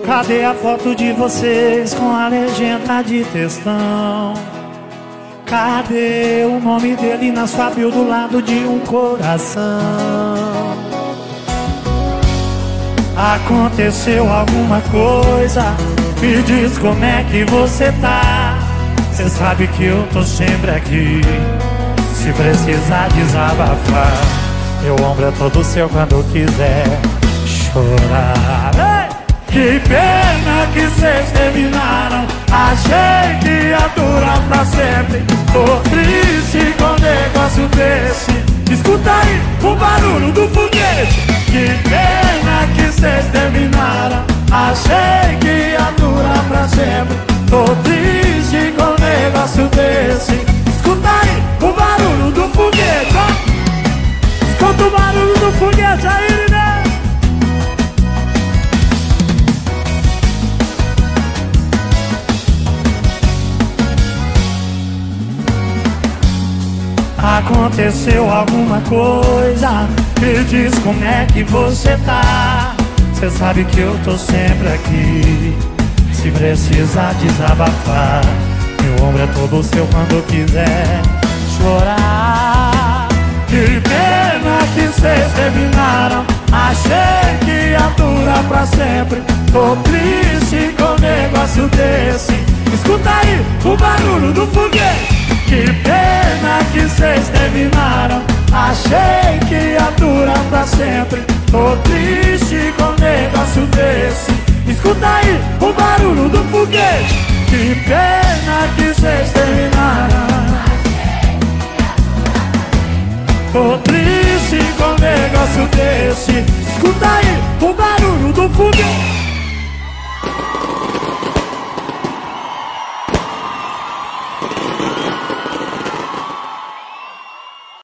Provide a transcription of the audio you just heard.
Cadê a foto de vocês com a legenda de textão? Cadê o nome dele na sua bio do lado de um coração? Aconteceu alguma coisa? Me diz como é que você tá. Cê sabe que eu tô sempre aqui, se precisar desabafar. Meu ombro é todo seu quando quiser chorar. Ei! Que pena que cês terminaram. Achei que ia durar pra sempre. Tô triste com um negócio desse. Escuta aí o barulho do foguete. Que pena que cês terminaram. Achei que ia durar pra sempre. Tô triste com um negócio desse. Escuta aí o barulho do foguete, ó. Escuta o barulho do foguete aí, né? Aconteceu alguma coisa? Me diz como é que você tá. Cê sabe que eu tô sempre aqui, se precisar desabafar. Meu ombro é todo seu quando quiser chorar. Que pena que cês terminaram. Achei que ia durar pra sempre. Tô triste com um negócio desse. Escuta aí o barulho do foguete. Que pena que cês terminaram. Achei que ia durar pra sempre. Tô triste com um negócio desse. Escuta aí o barulho do foguete. Que pena que cês terminaram. Tô triste com um negócio desse. Escuta aí o barulho do foguete.